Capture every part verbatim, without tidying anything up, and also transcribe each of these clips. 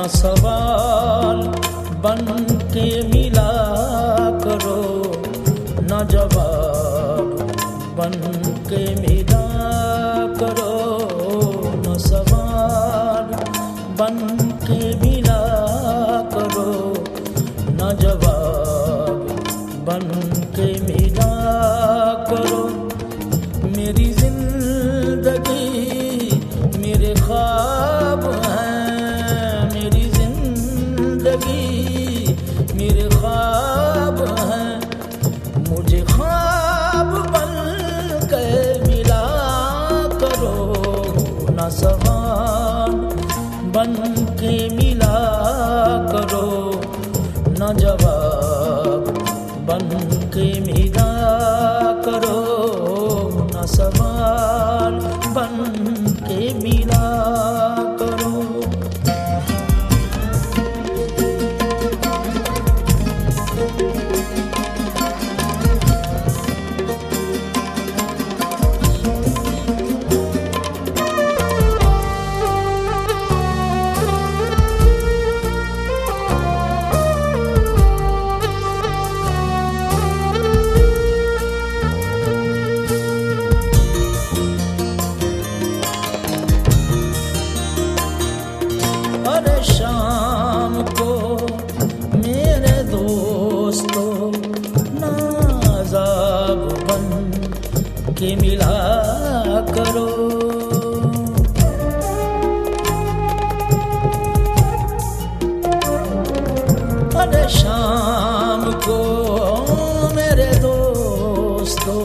सवाल बन के मिला करो, न जवाब बन के मिला करो, न सवाल बन के मिला करो, न जवाब बन के मिला करो। मेरी जिंदगी मेरे ख्वाब हैं, मेरी जिंदगी मेरे ख्वाब हैं, मुझे ख्वाब बन के मिला करो, न सवाल बन के मिला करो, न जवाब बन के मिला करो, न सवाल बन के मिला करो। अरे शाम को मेरे दोस्तों नाज़ाब बन के मिला करो, अरे शाम को मेरे दोस्तों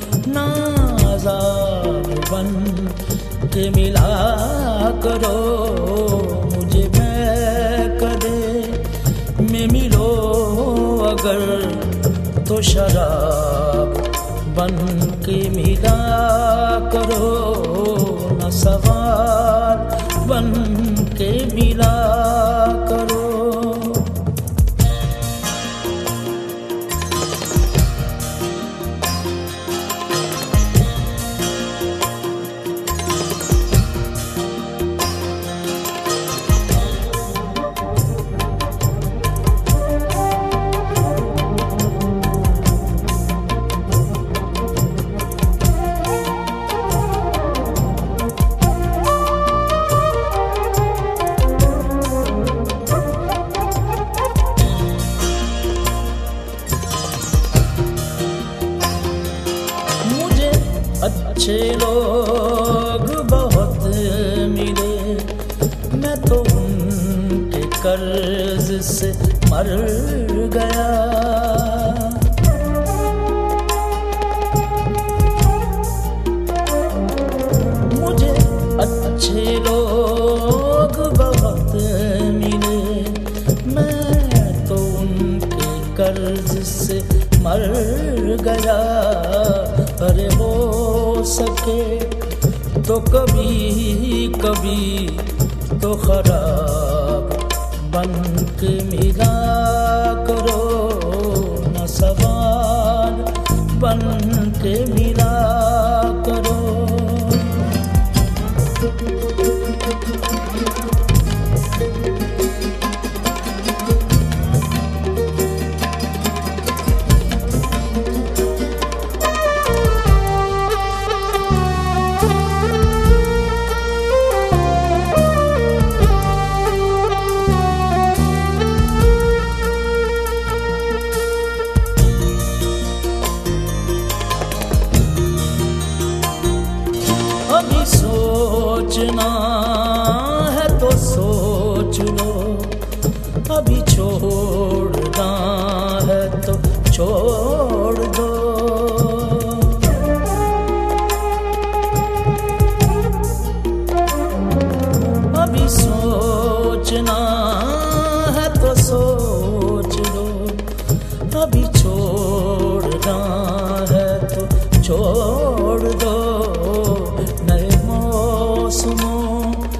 नाज़ाब बन के मिला करो, मुझे कदे में मिलो अगर तो शराब बन के मिला करो, न सवाल बन के मिला करो। अच्छे लोग बहुत मिले, मैं तो उनके कर्ज से मर गया, मुझे अच्छे लोग बहुत मिले, मैं तो उनके कर्ज से मर गया। अरे हो सके तो कभी कभी तो खराब बन के मिला करो, न सवाल बन के मिला करो। अभी सोचना है तो सोच लो, अभी छोड़ना है तो छोड़ दो, अभी सोचना है तो सोच लो, अभी छोड़ना है तो छोड़ दो। नए मौसमों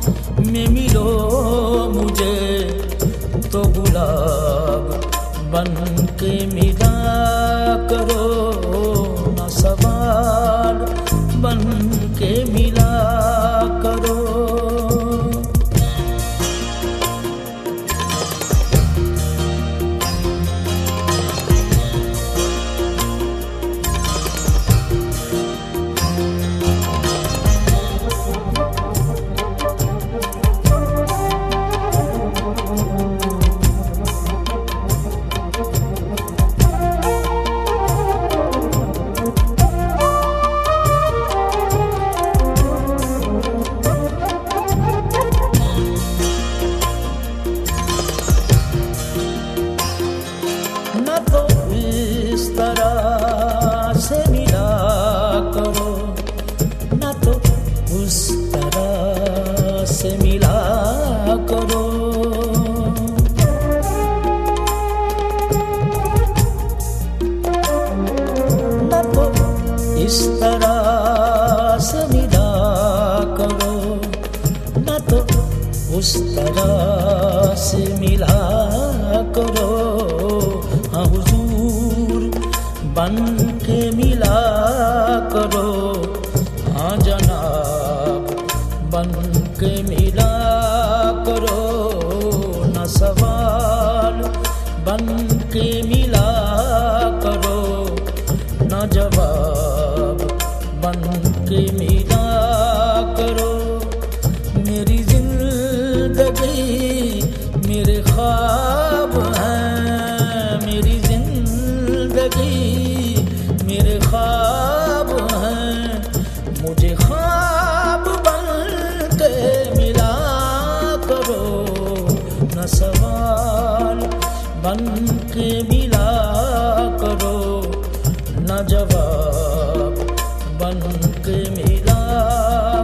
उस तरह से मिला करो, हाँ हुजूर बन के मिला करो, हाँ जनाब बन के मिला करो, न सवाल बन के मिला करो, न जवाब बन के मिला करो। मेरी जिंदगी मेरे ख्वाब हैं, मेरी जिंदगी मेरे ख्वाब हैं, मुझे ख्वाब बन के मिला करो, न सवाल बन के मिला करो, न जवाब बन के मिला